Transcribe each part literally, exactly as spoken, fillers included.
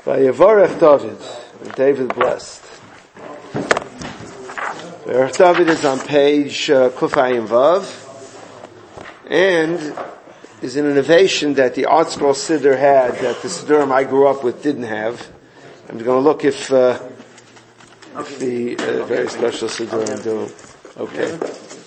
Vayevarech David, and David blessed. Vayevarech David is on page uh, Kufayim Vav, and is an innovation that the Art Scroll Siddur had that the Siddurim I grew up with didn't have. I'm going to look if, uh, if the uh, very special Siddurim do. Okay.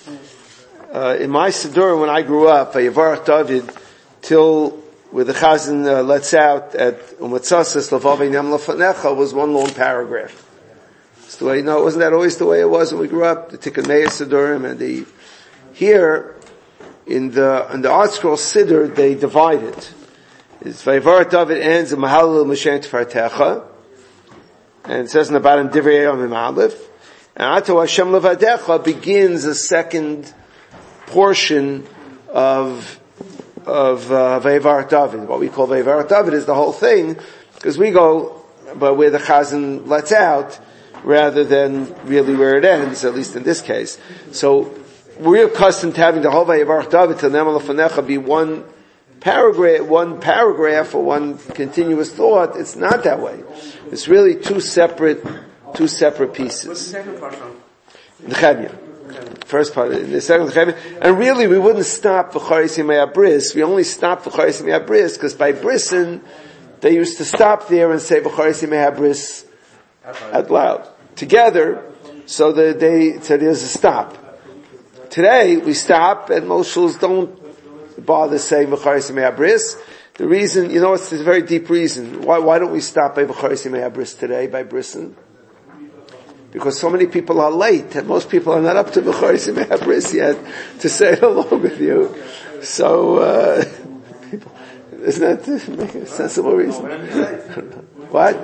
Uh, in my Siddur, when I grew up, Vayevarech David, till where the Chazan uh, lets out at Umatzasas Lavavei Nem Lefanecha was one long paragraph. It's the way, no, wasn't that always the way it was when we grew up? The Tikkun Meir Siddurim and the, here, in the, in the Art Scroll Siddur, they divide it. It's Vayevarech David ends in Mahalil M'shem Tfartecha, and it says in the bottom, Divrei Yom Aleph, and Ato Hashem Levadecha begins a second portion of of uh, Vayevarech David. What we call Vayevarech David is the whole thing, because we go but where the Chazan lets out, rather than really where it ends, at least in this case. So we're accustomed to having the whole Vayevarech David to Ne'eman Lefanecha be one paragraph, one paragraph or one continuous thought. It's not that way. It's really two separate, two separate pieces. What's the second part from? Nechemia. First part, the second Nechemia. And really we wouldn't stop V'charis Yimei Bris. We only stopped V'charis Yimei Bris because by Brisin, they used to stop there and say V'charis Yimei Bris out loud. Together, so that they, so there's a stop. Today, we stop and most shuls don't bother saying V'charis Yimei Bris. The reason, you know, it's a very deep reason. Why, why don't we stop by V'charis Yimei Bris today, by Brisin? Because so many people are late, and most people are not up to V'charis Yimei Bris yet to say it along with you. So, uh, people, isn't that a sensible reason? What?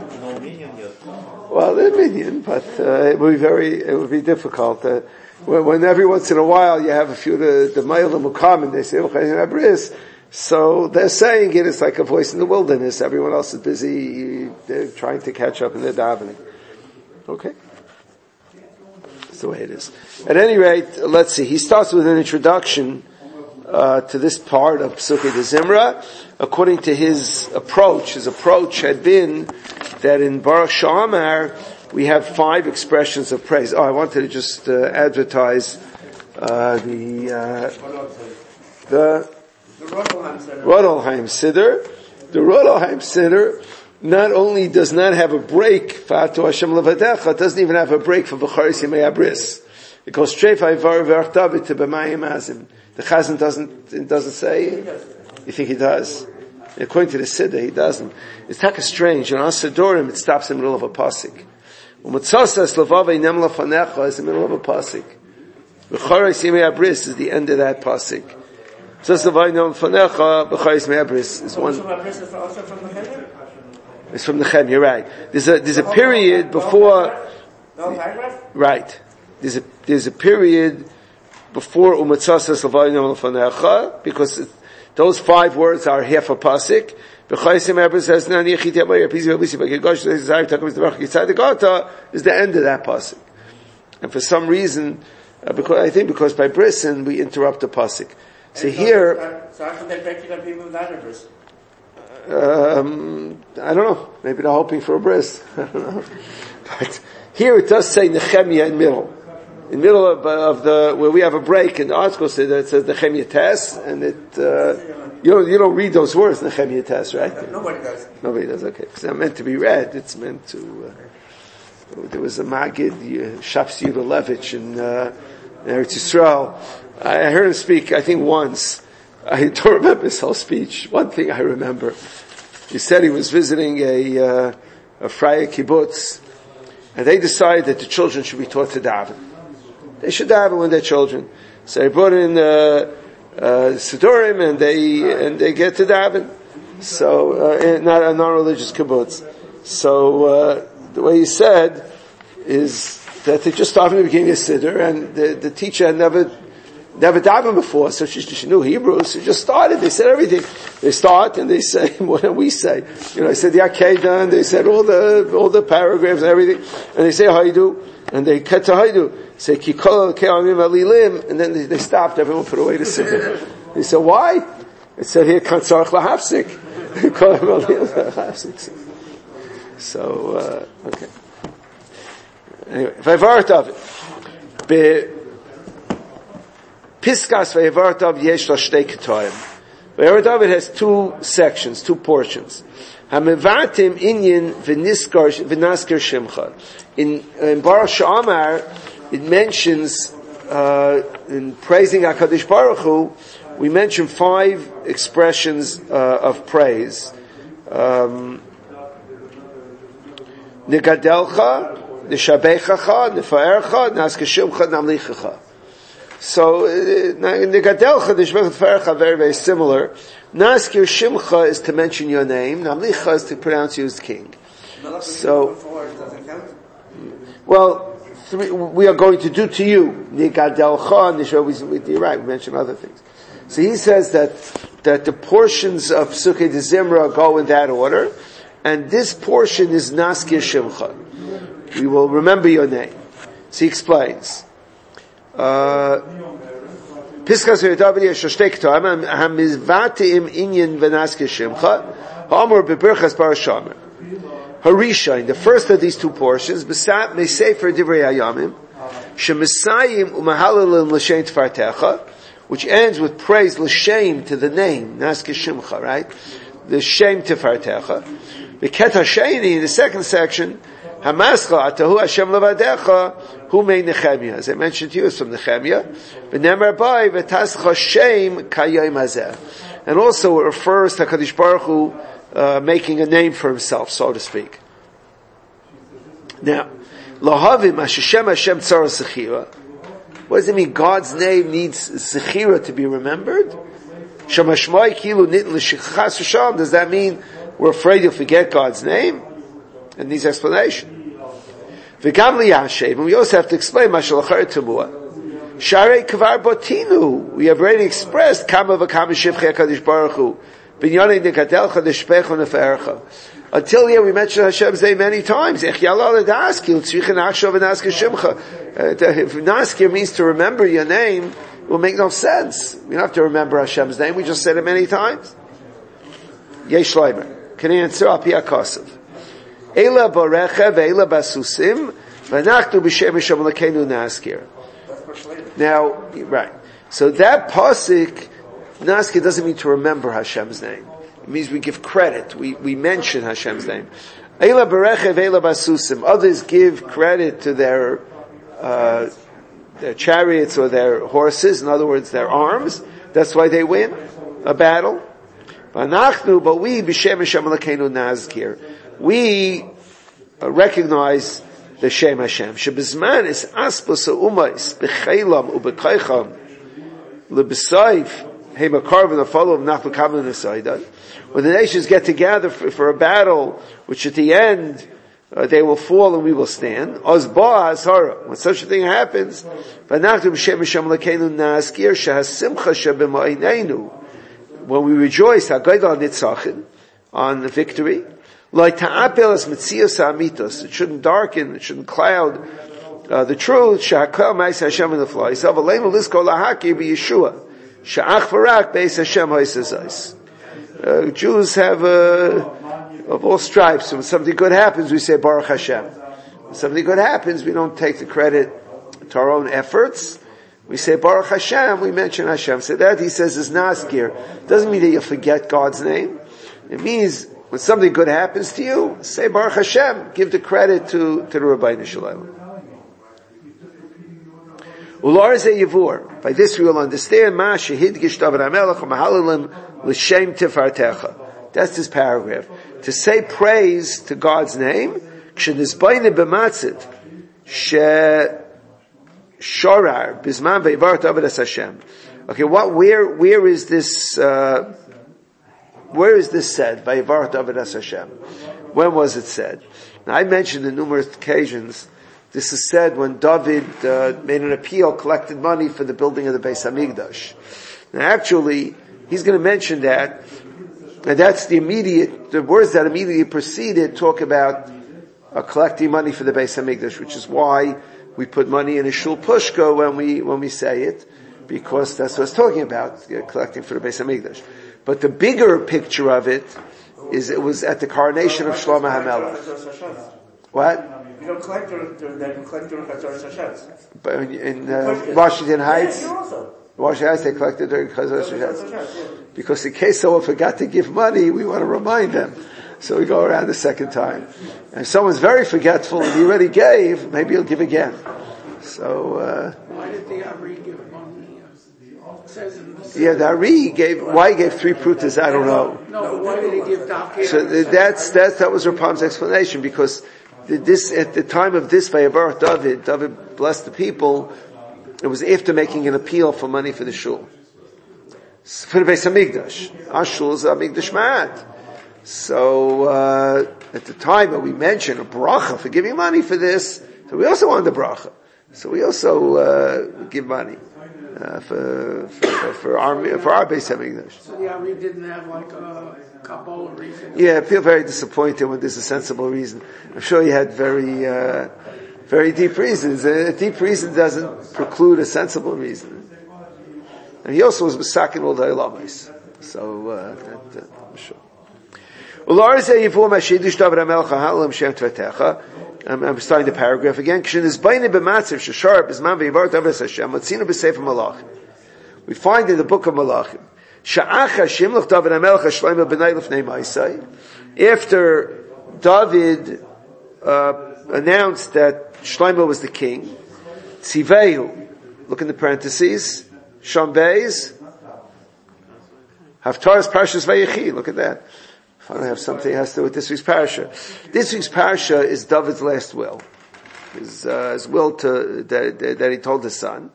Well, they're minion, but uh, it would be very, it would be difficult. Uh, when, when every once in a while you have a few the the Ma'il Mukam and they say V'charis Yimei Bris, so they're saying it, it's like a voice in the wilderness. Everyone else is busy, they're trying to catch up in their davening. Okay. That's the way it is. At any rate, let's see. He starts with an introduction uh, to this part of Pesukei de Zimra. According to his approach, his approach had been that in Baruch Sha'amar we have five expressions of praise. Oh, I wanted to just uh, advertise uh, the uh, the Rodolheim Siddur. The Rodolheim Siddur not only does not have a break for Ato Hashem Levadecha, it doesn't even have a break for V'charis Yimei Bris. It goes straight from Vayevarech David to B'mayim Azim. The Chazan doesn't, it doesn't say? You think he does? According to the Siddur, he doesn't. It's taka strange. In our Siddurim, it stops in the middle of a pasuk. U'matzasas Lavavei Nem Lefanecha is in the middle of a pasuk. V'charis Yimei Bris is the end of that pasuk. Tzas Lavavei Nem Lefanecha, V'charis Yimei Bris is one. It's from the Chem, you're right. There's a, there's a period before, right. There's a, there's a period before Umatzasas Lavavei Nem Lefanecha, because it, those five words are half a pasuk. V'charis Yimei Bris says, Nani Yechit Yamayir, Pizi V'Lisi, V'Kegosh, Zayir Takum Yitzvach, Yitzad Gata, is the end of that pasuk. And for some reason, uh, because, I think because by Brisin, we interrupt the pasuk. So here, so how can they break on people without a bris? Um, I don't know. Maybe they're hoping for a bris. I don't know. But here it does say Nechemia in middle. In middle of, uh, of the, where we have a break in the article says that it says Nechemia Tes, and it, uh, you don't, you don't read those words, Nechemia Tes, right? Nobody does. Nobody does, okay. Because they're meant to be read. It's meant to, uh, there was a Magid, Shaps Yudalevich in, uh, in Eretz Yisrael. I heard him speak, I think once. I don't remember his whole speech. One thing I remember. He said he was visiting a, uh, a Freya kibbutz, and they decided that the children should be taught to daven. They should daven when they're children. So they brought in, uh, uh, Siddurim, and they, and they get to daven. So, uh, not a non-religious kibbutz. So, uh, the way he said is that they just started became a Siddur, and the, the teacher had never Never davened before, so she, she knew Hebrew, so she just started, they said everything. They start and they say more than we say. You know, they said the Akedah, and they said all the, all the paragraphs and everything, and they say Haidu, and they cut to Haidu, say Kikol Ke'amim Alilim, and then they, they stopped, everyone put away the Siddur. They said, why? It said here, Kansarch Lahafsik. So, uh, okay. Anyway, Vayvartav. Be Piskas Vayvartav yesh la shtei ketoim. Vayvartav has two sections, two portions. Hamevatim inyan v'niskar v'naskir shimcha. In in Baruch She'amar, it mentions uh, in praising HaKadosh Baruch Hu, we mention five expressions uh, of praise. Um, Nigadelcha, Nishabechacha, Nifa'ercha, Naskeshimcha, Namlichacha. So, Nigadelcha, Nishbechacha, Nifa'ercha, very, very similar. Naskir Shimcha is to mention your name. Namlicha is to pronounce you as king. So, well, three, we are going to do to you. Nigadelcha, Nishabechacha, you're right, we mentioned other things. So he says that, that the portions of Sukkot de Zimra go in that order. And this portion is Naskir Shimcha. We will remember your name. So he explains. Piskas v'yadav yeshashtei k'toim hamizvatim inyan v'naskir Shimcha ha'amur b'berchas parashamer. Harishain, the first of these two portions, b'sat mesefer divrei hayamim shemisayim u'mahalilin l'shem tfartecha, which ends with praise l'shem to the name Naskir Shimcha, right? The shem tefartecha. The Keta Sheini, in the second section, Hamascha atahu Hashem levadecha hu mei Nehemiah. As I mentioned to you, it's from Nehemiah. V'nemar bai v'tascha shem kayayim hazeh. And also it refers to HaKadosh Baruch Hu uh, making a name for himself, so to speak. Now, lahavim Hashem Hashem tzara sechira. What does it mean? God's name needs sechira to be remembered? Shamashmai kilu nit l'shichas v'sham. Does that mean we're afraid you'll forget God's name? And these explanation. V'gam liyashev, and we also have to explain mashal achar temua. Sharei kvar botinu. We have already expressed kama v'kama shivchei HaKadosh Baruch Hu. Binyanei nekadelcha deshpecha nefe'ercha. Until here we mentioned Hashem's name many times. Ech yalal edaskil tzrichen achshav v'naskir shimcha. If naskir means to remember your name, it will make no sense. We don't have to remember Hashem's name. We just said it many times. Yesh Leimer. Can answer al pi HaKosav. Eila barecha ve'eila basusim v'anachnu b'shem Hashem Elokeinu naskir. Now, right. So that pasuk, naskir doesn't mean to remember Hashem's name. It means we give credit. We, we mention Hashem's name. Eila barecha ve'eila basusim. Others give credit to their, uh, their chariots or their horses. In other words, their arms. That's why they win a battle. But we, b'shem Hashem Elokeinu nazkir, we uh, recognize the Shem Hashem. Shebizman is aspos ha'umais b'cheilam u'b'kaycham l'b'sayif he'makarv and follow of nachlu kamen n'saydan. When the nations get together for, for a battle, which at the end uh, they will fall and we will stand. Oz ba ha'azhara. When such a thing happens, v'nachnu b'shem Hashem Elokeinu nazkir shehasimcha sheb'ma'inenu. When we rejoice, on the victory, it shouldn't darken, it shouldn't cloud uh, the truth. Uh, Jews have uh, of all stripes. When something good happens, we say Baruch Hashem. When something good happens, we don't take the credit to our own efforts. We say Baruch Hashem, we mention Hashem. So that he says is Naskir. Doesn't mean that you forget God's name. It means when something good happens to you, say Baruch Hashem. Give the credit to, to the Rabbeinu Shalom. Ular ze yivur. By this we will understand Ma shehid gishtav ha'melech ha'mahalalim l'shem tifartecha. That's this paragraph. To say praise to God's name, k'shenizbayne b'matzit, she Shorar, Bisman Ve'ivart Avodas Hashem. Okay, what, where, where is this, uh, where is this said? Ve'ivart Avodas Hashem. When was it said? Now, I mentioned on numerous occasions, this is said when David, uh, made an appeal, collected money for the building of the Beis Hamikdash. Now, actually, he's going to mention that, and that's the immediate, the words that immediately preceded talk about, uh, collecting money for the Beis Hamikdash, which is why we put money in a shul pushka when we, when we say it, because that's what it's talking about, you know, collecting for the Beis Hamikdash. But the bigger picture of it is it was at the coronation of Shlomo HaMelech. What? You don't collect during, they can collect during Chazoros Hashem. But in, in uh, Washington Heights, Yeah, you also. Washington Heights, they collected during Chazoros Hashem. Because in case someone forgot to give money, we want to remind them. So we go around the second time. And if someone's very forgetful and he already gave, maybe he'll give again. So, uh, why did the Ari give money? It says in the yeah, the Ari gave, why he gave three prutas, I don't know. No, but why did he give Dafke? So that's, that's, that was Rapam's explanation, because this, at the time of this, Vayabarach David, David blessed the people, it was after making an appeal for money for the shul. For the Beis HaMikdash. Our shul is HaMikdash Ma'at. So, uh, at the time that we mentioned a bracha for giving money for this, so we also wanted a bracha. So we also, uh, give money, uh, for, for, for our, for our Beis HaMikdash. So the Ari didn't have like a Kabbalah reason? Yeah, I feel very disappointed when there's a sensible reason. I'm sure he had very, uh, very deep reasons. A deep reason doesn't preclude a sensible reason. And he also was Misakin all the Ilamis. So, uh, that, uh, I'm sure. I'm, I'm starting the paragraph again. We find in the book of Malachim, after David uh, announced that Shlomo was the king, Tzivehu, look in the parentheses, Shambez, Haftar's Parshas Vayechi, look at that. If I don't have something that has to do with this week's parasha. This week's parasha is David's last will. His, uh, his will to, that, that he told his son.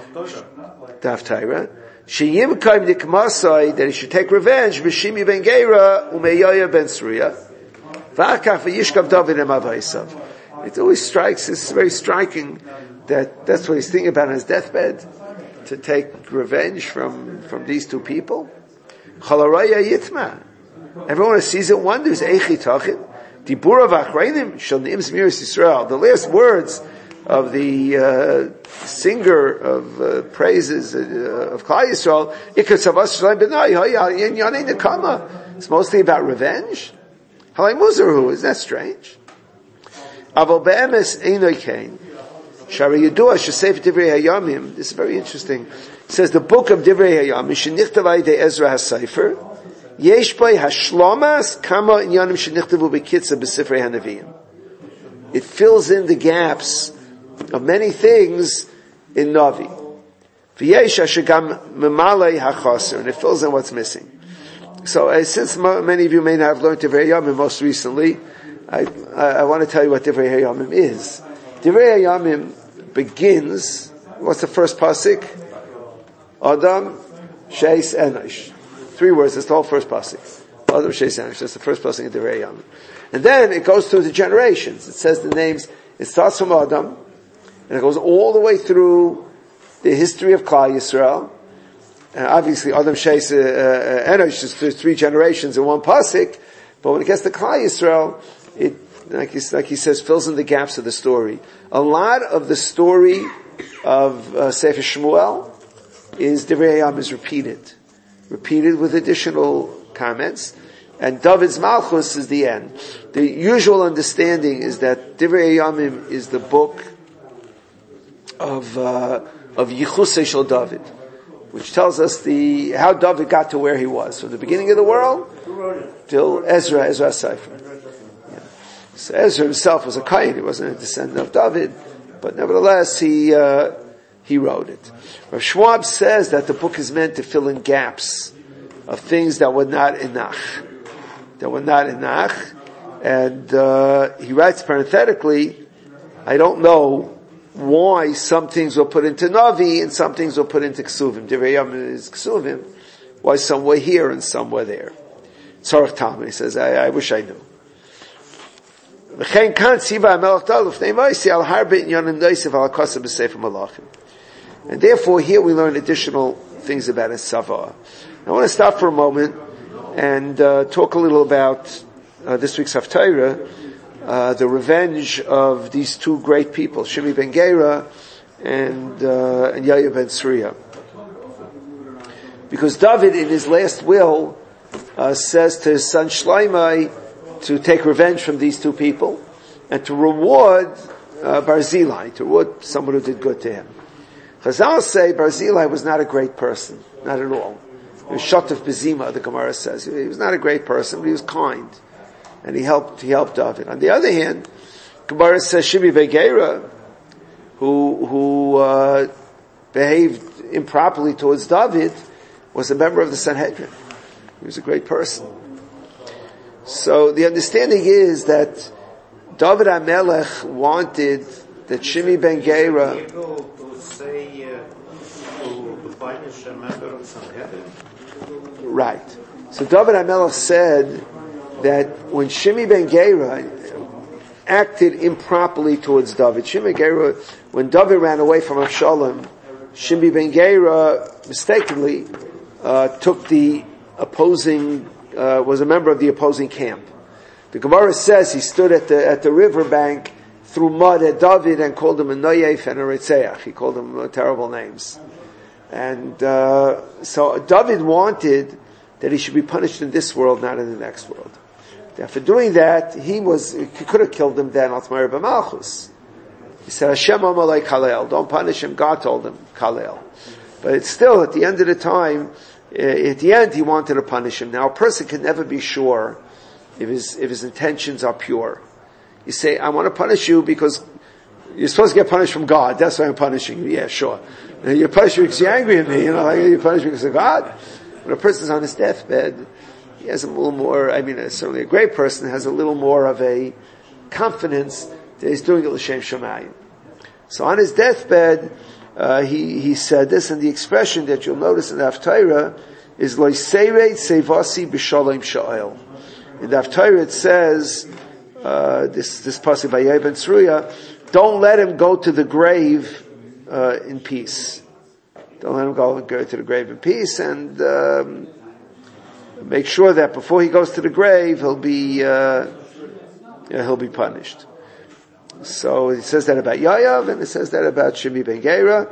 Haftarah. Sheyim kaim nikmasai, that he should take revenge, B'shimi ben Gera, umeyoya ben Sruya. V'akach v'yishkav David emavaisav. It always strikes, it's very striking that that's what he's thinking about on his deathbed, to take revenge from, from these two people. Chalaraya yitma. Everyone who sees it wonders, Eichi tachit, Dibura v'achreinim, shal ni'im zmiris Yisrael. The last words of the uh, singer of uh, praises uh, of Klal Yisrael, Ikatzavas Shalom B'nai, Hayan Yanei Nekama. It's mostly about revenge. Halay Muzarhu, is that strange? Aval be'emes einoi kain. Shari Yedua Shesef Divrei Hayamim. This is very interesting. It says the book of Divrei Hayamim, Shenichtavai de Ezra HaSefer, Yesh Bai Hashlomas Kama Inyanim Shenichtavu B'Kitza B'Sifrei HaNeviim. It fills in the gaps of many things in Navi. V'yesh Hashagam Memalei HaChaser, and it fills in what's missing. So, uh, since m- many of you may not have learned Divrei Hayamim most recently, I, I, I want to tell you what Divrei Hayamim is. Divrei Hayamim begins, what's the first pasuk? Adam, Sheis, Enosh. Three words, that's the whole first pasuk. Adam, Sheis, Enosh, that's the first pasuk of Divrei Hayamim. And then it goes through the generations. It says the names, it starts from Adam, and it goes all the way through the history of Klal Yisrael. And obviously, Adam, Sheis, uh, uh, Enosh is there's three generations in one pasuk, but when it gets to Klal Yisrael, it, like he, like he says, fills in the gaps of the story. A lot of the story of uh, Sefer Shmuel is Divrei Hayamim is repeated, repeated with additional comments, and David's Malchus is the end. The usual understanding is that Divrei Hayamim is the book of uh, of Yichusei Shel David, which tells us the how David got to where he was from the beginning of the world till Ezra, Ezra Sefer. So Ezra himself was a Kayin, he wasn't a descendant of David, but nevertheless he uh, he wrote it. Rav Schwab says that the book is meant to fill in gaps of things that were not in Nach, that were not in Nach, and uh, he writes parenthetically, I don't know why some things were put into Navi and some things were put into Ksuvim. Divrei Hayamim is Ksuvim, why some were here and some were there. Tzorach Talmud, he says, I, I wish I knew. And therefore, here we learn additional things about his Savah. I want to stop for a moment and uh, talk a little about uh, this week's Haftarah, uh, the revenge of these two great people, Shimi ben Gera and, uh, and Yair ben Sruya. Because David, in his last will, uh, says to his son Shlomo to take revenge from these two people and to reward uh, Barzillai, to reward someone who did good to him. Chazal say Barzillai was not a great person, not at all. He was Shotef Bezima, the Gemara says. He was not a great person, but he was kind. And he helped, he helped David. On the other hand, Gemara says Shimi ben Gera, who, who, uh, behaved improperly towards David, was a member of the Sanhedrin. He was a great person. So the understanding is that David HaMelech wanted that Shimi ben Gera able to say uh, to punish a member of Sanhedrin. Right. So David HaMelech said that when Shimi ben Gera acted improperly towards David, Shimi ben Gera, when David ran away from Avshalom, Shimi ben Gera mistakenly uh, took the opposing, uh, was a member of the opposing camp. The Gemara says he stood at the at the riverbank, threw mud at David and called him a Noyef and a Ritzeach. He called him uh, terrible names. And uh, so David wanted that he should be punished in this world, not in the next world. Now, for doing that, he was he could have killed him then, Altmar b'Malchus. He said, Hashem amalei kalel, don't punish him. God told him, kalel. But it's still, at the end of the time, at the end, he wanted to punish him. Now, a person can never be sure if his, if his intentions are pure. You say, I want to punish you because you're supposed to get punished from God. That's why I'm punishing you. Yeah, sure. And you're punishing me because you're angry at me. You know, like, you punish me because of God. When a person's on his deathbed, he has a little more, I mean, certainly a great person has a little more of a confidence that he's doing it l'shem shamayim. So on his deathbed, uh, he, he said this, and the expression that you'll notice in the Haftarah is Lo seirei sevasi b'shalom sha'el. In the Haftarah it says, uh, this, this pasuk by Yair ben Tzruya, don't let him go to the grave, uh, in peace. Don't let him go, go to the grave in peace, and, um, make sure that before he goes to the grave, he'll be, uh, yeah, he'll be punished. So it says that about Yayav, and it says that about Shimi ben Gera.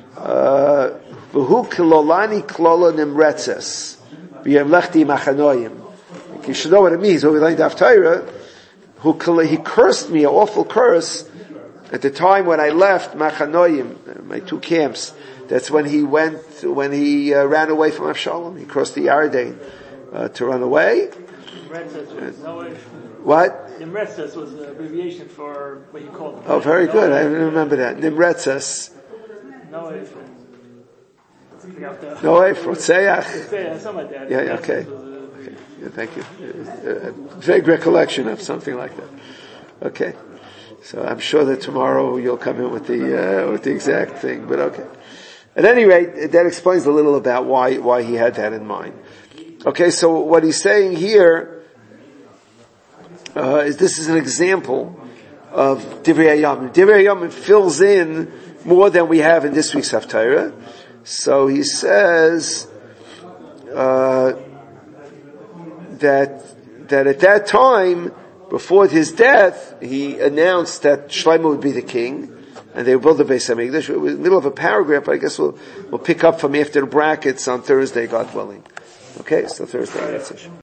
V'hu kilolani klola nimretzes v'yem lechti machanoyim. You should know what it means. When we learned Haftarah, who he cursed me, an awful curse, at the time when I left Machanoyim, my two camps. That's when he went, when he uh, ran away from Avshalom. He crossed the Yarden uh, to run away. What? Nimretzes was an abbreviation for what you called. Oh, very good. I remember that. Nimretzes. Noef. Noef, Rotzeach. Something like that. Yeah, yeah, okay. okay. Yeah, thank you. A vague recollection of something like that. Okay. So I'm sure that tomorrow you'll come in with the, uh, with the exact thing, but okay. At any rate, that explains a little about why, why he had that in mind. Okay, so what he's saying here, Uh, is this is an example of Divrei Hayamim. Divrei Hayamim fills in more than we have in this week's Haftarah. So he says uh, that that at that time, before his death, he announced that Shlomo would be the king, and they would build the Beis Hamikdash. It was in the middle of a paragraph, but I guess we'll we'll pick up from after the brackets on Thursday, God willing. Okay, so Thursday, that's it.